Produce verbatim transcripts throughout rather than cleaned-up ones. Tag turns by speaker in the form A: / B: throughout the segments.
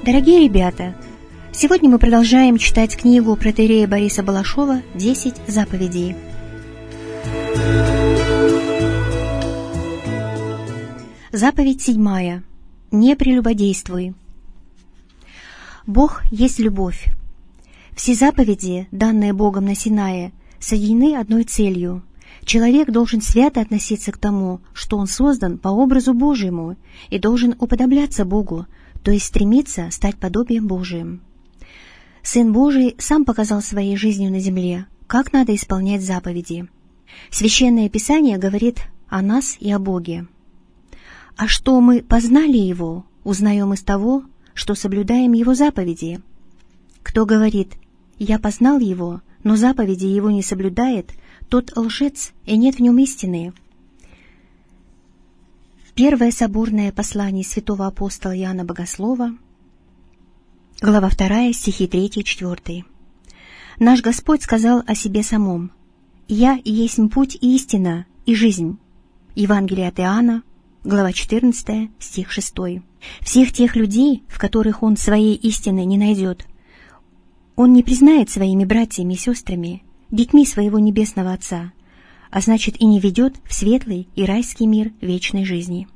A: Дорогие ребята, сегодня мы продолжаем читать книгу протоиерея Бориса Балашова «Десять заповедей». Заповедь седьмая. Не прелюбодействуй. Бог есть любовь. Все заповеди, данные Богом на Синае, соединены одной целью. Человек должен свято относиться к тому, что он создан по образу Божьему и должен уподобляться Богу, то есть стремиться стать подобием Божиим. Сын Божий сам показал своей жизнью на земле, как надо исполнять заповеди. Священное Писание говорит о нас и о Боге. А что мы познали Его, узнаем из того, что соблюдаем Его заповеди. Кто говорит «Я познал Его», но заповеди Его не соблюдает, тот лжец, и нет в нем истины. Первое соборное послание святого апостола Иоанна Богослова, глава вторая, стихи три-четыре. Наш Господь сказал о себе самом: «Я есть путь и истина, и жизнь». Евангелие от Иоанна, глава четырнадцатая, стих шестой. Всех тех людей, в которых Он своей истины не найдет, Он не признает своими братьями и сестрами, детьми своего Небесного Отца, а значит и не ведет в светлый и райский мир вечной жизни.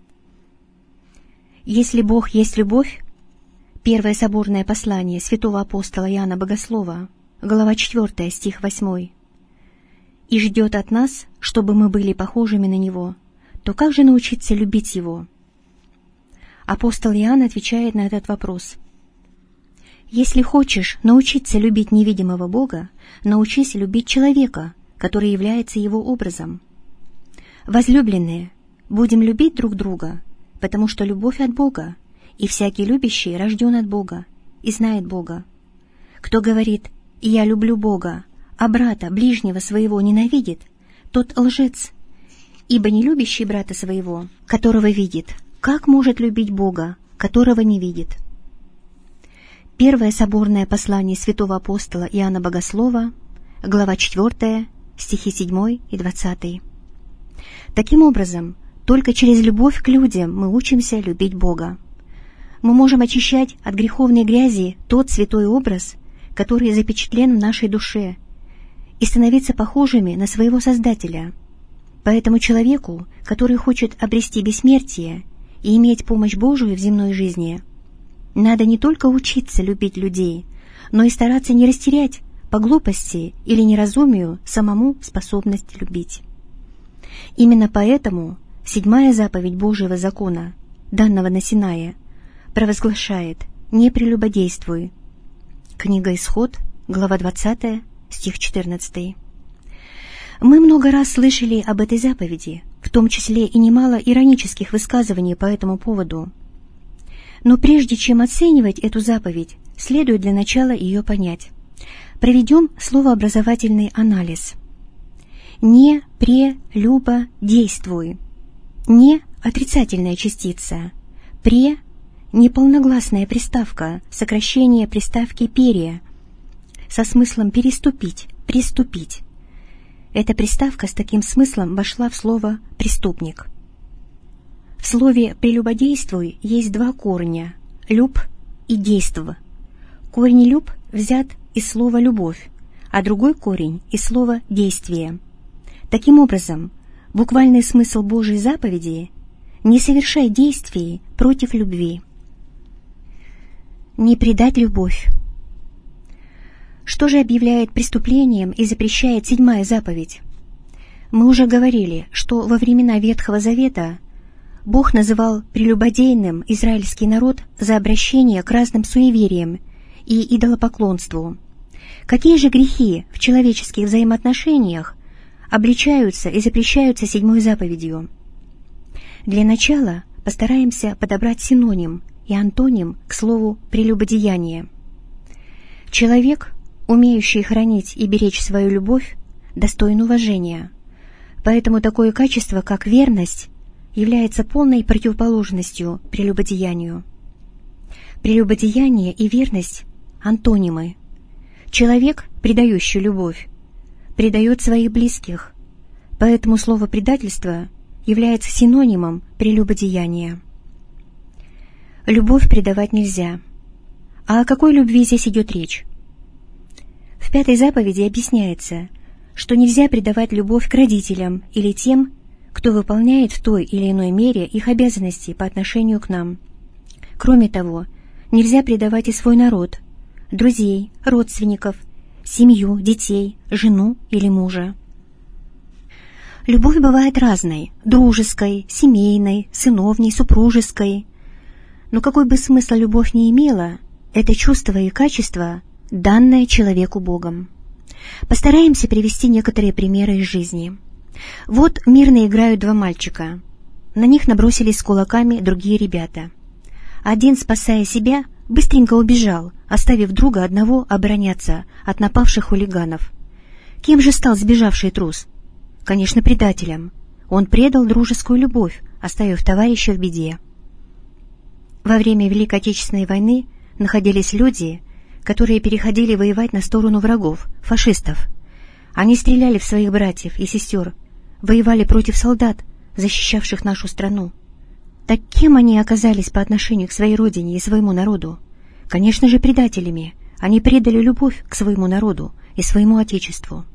A: Если Бог есть любовь, первое соборное послание святого апостола Иоанна Богослова, глава четвертая, стих восьмой, и ждет от нас, чтобы мы были похожими на Него, то как же научиться любить Его? Апостол Иоанн отвечает на этот вопрос: «Если хочешь научиться любить невидимого Бога, научись любить человека, который является Его образом. Возлюбленные, будем любить друг друга, потому что любовь от Бога, и всякий любящий рожден от Бога и знает Бога. Кто говорит «Я люблю Бога», а брата, ближнего своего ненавидит, тот лжец, ибо не любящий брата своего, которого видит, как может любить Бога, которого не видит?» Первое соборное послание святого апостола Иоанна Богослова, глава четвертая, стихи седьмой и двадцатый. Таким образом, только через любовь к людям мы учимся любить Бога. Мы можем очищать от греховной грязи тот святой образ, который запечатлен в нашей душе, и становиться похожими на своего Создателя. Поэтому человеку, который хочет обрести бессмертие и иметь помощь Божию в земной жизни, надо не только учиться любить людей, но и стараться не растерять по глупости или неразумию самому способность любить. Именно поэтому седьмая заповедь Божьего закона, данного на Синае, провозглашает «Не прелюбодействуй». Книга Исход, глава двадцатая, стих четырнадцатый. Мы много раз слышали об этой заповеди, в том числе и немало иронических высказываний по этому поводу. Но прежде чем оценивать эту заповедь, следует для начала ее понять. Проведем словообразовательный анализ. Не прелюбодействуй. Не – отрицательная частица. Пре – неполногласная приставка, сокращение приставки пере, со смыслом переступить, приступить. Эта приставка с таким смыслом вошла в слово «преступник». В слове «прелюбодействуй» есть два корня – «люб» и «действо». Корень «люб» взят из слова «любовь», а другой корень – из слова «действие». Таким образом, буквальный смысл Божьей заповеди – не совершай действий против любви. Не предать любовь. Что же объявляет преступлением и запрещает седьмая заповедь? Мы уже говорили, что во времена Ветхого Завета Бог называл прелюбодейным израильский народ за обращение к разным суевериям и идолопоклонству. Какие же грехи в человеческих взаимоотношениях обличаются и запрещаются седьмой заповедью? Для начала постараемся подобрать синоним и антоним к слову «прелюбодеяние». Человек, умеющий хранить и беречь свою любовь, достоин уважения, поэтому такое качество, как верность, является полной противоположностью прелюбодеянию. Прелюбодеяние и верность – антонимы. Человек, предающий любовь, предает своих близких, поэтому слово «предательство» является синонимом прелюбодеяния. Любовь предавать нельзя, А о какой любви здесь идет речь? В пятой заповеди объясняется, что нельзя предавать любовь к родителям или тем, кто выполняет в той или иной мере их обязанности по отношению к нам. Кроме того, нельзя предавать и свой народ, друзей, родственников, семью, детей, жену или мужа. Любовь бывает разной – дружеской, семейной, сыновней, супружеской. Но какой бы смысл любовь ни имела, это чувство и качество, данное человеку Богом. Постараемся привести некоторые примеры из жизни. Вот мирно играют два мальчика. На них набросились с кулаками другие ребята. Один, спасая себя, быстренько убежал, оставив друга одного обороняться от напавших хулиганов. Кем же стал сбежавший трус? Конечно, предателем. Он предал дружескую любовь, оставив товарища в беде. Во время Великой Отечественной войны находились люди, которые переходили воевать на сторону врагов, фашистов. Они стреляли в своих братьев и сестер, воевали против солдат, защищавших нашу страну. Так кем они оказались по отношению к своей родине и своему народу? Конечно же, предателями. Они предали любовь к своему народу и своему Отечеству.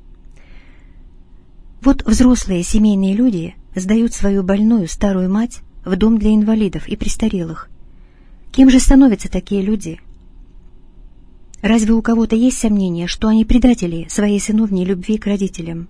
A: Вот взрослые семейные люди сдают свою больную старую мать в дом для инвалидов и престарелых. Кем же становятся такие люди? Разве у кого-то есть сомнение, что они предатели своей сыновней любви к родителям?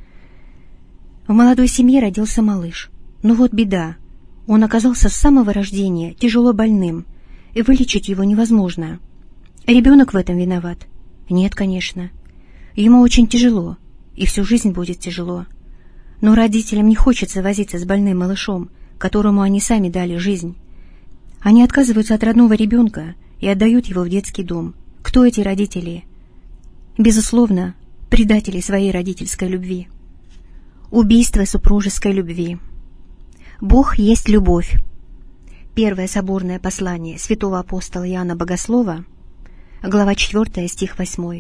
A: В молодой семье родился малыш. Но вот беда. Он оказался с самого рождения тяжело больным, и вылечить его невозможно. Ребенок в этом виноват? Нет, конечно. Ему очень тяжело, и всю жизнь будет тяжело. Но родителям не хочется возиться с больным малышом, которому они сами дали жизнь. Они отказываются от родного ребенка и отдают его в детский дом. Кто эти родители? Безусловно, предатели своей родительской любви. Убийство супружеской любви. Бог есть любовь. Первое соборное послание святого апостола Иоанна Богослова, глава четвёртая, стих восьмой.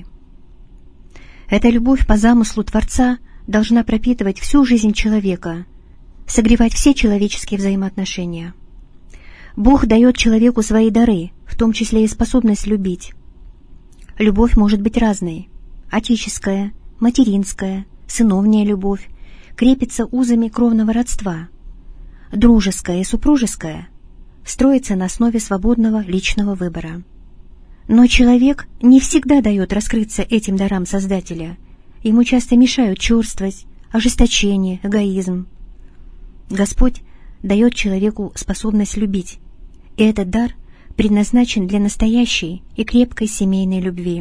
A: Эта любовь по замыслу Творца должна пропитывать всю жизнь человека, согревать все человеческие взаимоотношения. Бог дает человеку свои дары, в том числе и способность любить. Любовь может быть разной. Отеческая, материнская, сыновняя любовь крепится узами кровного родства. Дружеская и супружеская строится на основе свободного личного выбора. Но человек не всегда дает раскрыться этим дарам Создателя. Ему часто мешают черствость, ожесточение, эгоизм. Господь дает человеку способность любить, и этот дар предназначен для настоящей и крепкой семейной любви.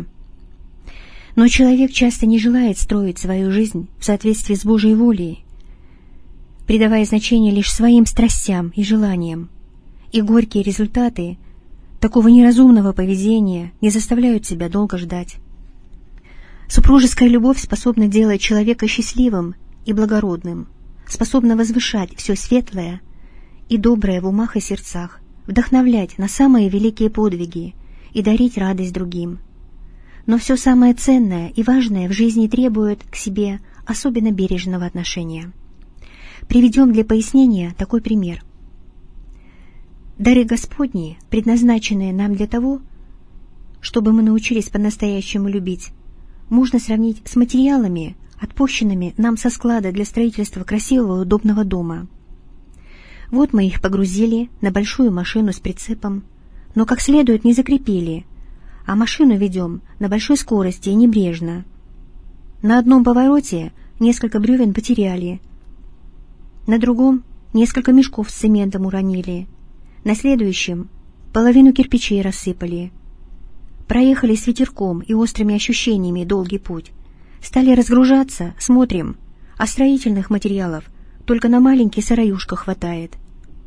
A: Но человек часто не желает строить свою жизнь в соответствии с Божьей волей, придавая значение лишь своим страстям и желаниям, и горькие результаты такого неразумного поведения не заставляют себя долго ждать. Супружеская любовь способна делать человека счастливым и благородным, способна возвышать все светлое и доброе в умах и сердцах, вдохновлять на самые великие подвиги и дарить радость другим. Но все самое ценное и важное в жизни требует к себе особенно бережного отношения. Приведем для пояснения такой пример. Дары Господни, предназначенные нам для того, чтобы мы научились по-настоящему любить, можно сравнить с материалами, отпущенными нам со склада для строительства красивого удобного дома. Вот мы их погрузили на большую машину с прицепом, но как следует не закрепили, а машину ведем на большой скорости и небрежно. На одном повороте несколько бревен потеряли, на другом несколько мешков с цементом уронили, на следующем половину кирпичей рассыпали. Проехали с ветерком и острыми ощущениями долгий путь. Стали разгружаться, смотрим, а строительных материалов только на маленький сараюшка хватает.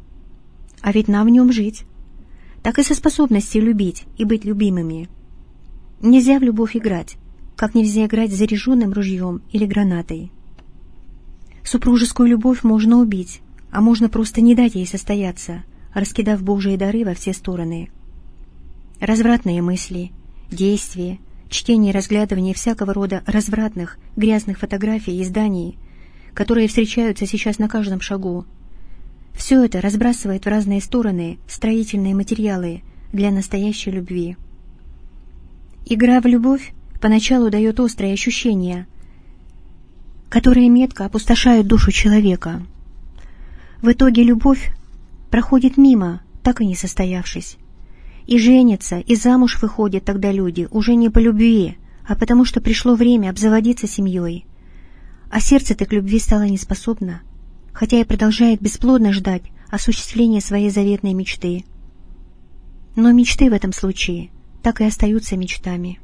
A: А ведь нам в нем жить. Так и со способностью любить и быть любимыми. Нельзя в любовь играть, как нельзя играть с заряженным ружьем или гранатой. Супружескую любовь можно убить, а можно просто не дать ей состояться, раскидав Божьи дары во все стороны. Развратные мысли, действия, чтение и разглядывание всякого рода развратных, грязных фотографий и изданий, которые встречаются сейчас на каждом шагу. Все это разбрасывает в разные стороны строительные материалы, для настоящей любви. Игра в любовь поначалу дает острые ощущения, которые метко опустошают душу человека. В итоге любовь проходит мимо, так и не состоявшись. И женятся, и замуж выходят тогда люди уже не по любви, а потому что пришло время обзаводиться семьей. А сердце-то к любви стало неспособно, хотя и продолжает бесплодно ждать осуществления своей заветной мечты. Но мечты в этом случае так и остаются мечтами.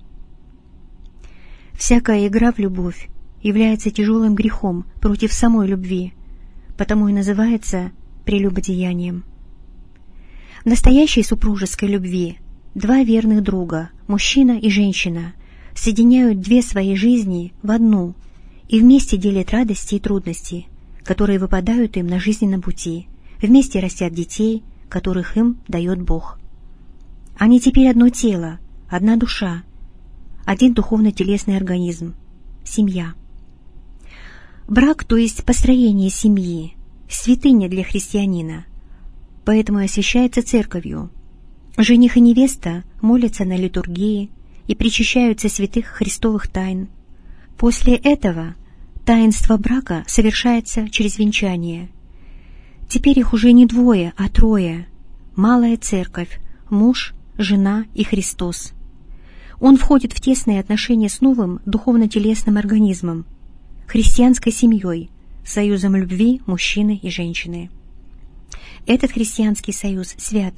A: Всякая игра в любовь является тяжелым грехом против самой любви, потому и называется прелюбодеянием. В настоящей супружеской любви два верных друга, мужчина и женщина, соединяют две свои жизни в одну и вместе делят радости и трудности, которые выпадают им на жизненном пути, вместе растят детей, которых им дает Бог. Они теперь одно тело, одна душа, один духовно-телесный организм — семья. Брак, то есть построение семьи, святыня для христианина, поэтому и освящается церковью. Жених и невеста молятся на литургии и причащаются святых христовых тайн. После этого таинство брака совершается через венчание. Теперь их уже не двое, а трое. Малая церковь, муж, жена и Христос. Он входит в тесные отношения с новым духовно-телесным организмом, христианской семьей, союзом любви мужчины и женщины. Этот христианский союз свят.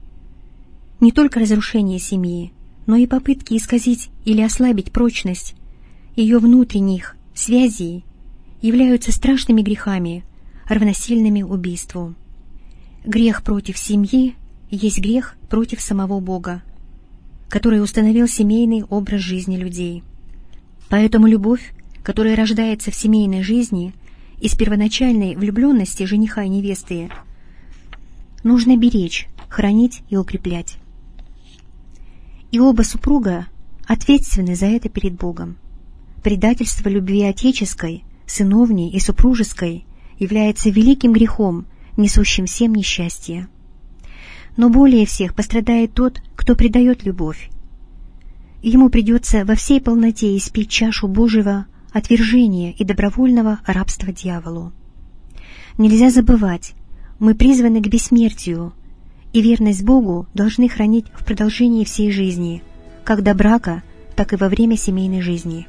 A: Не только разрушение семьи, но и попытки исказить или ослабить прочность ее внутренних связей являются страшными грехами, равносильными убийству. Грех против семьи есть грех против самого Бога, который установил семейный образ жизни людей. Поэтому любовь, которая рождается в семейной жизни из первоначальной влюбленности жениха и невесты, нужно беречь, хранить и укреплять. И оба супруга ответственны за это перед Богом. Предательство любви отеческой, сыновней и супружеской является великим грехом, несущим всем несчастье. Но более всех пострадает тот, кто предает любовь. Ему придется во всей полноте испить чашу Божьего отвержения и добровольного рабства дьяволу. Нельзя забывать, мы призваны к бессмертию, и верность Богу должны хранить в продолжении всей жизни, как до брака, так и во время семейной жизни.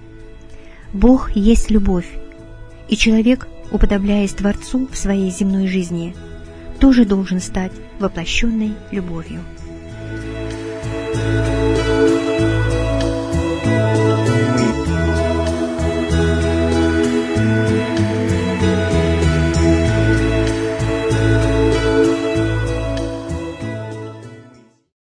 A: Бог есть любовь, и человек, уподобляясь Творцу в своей земной жизни, тоже должен стать воплощенной любовью.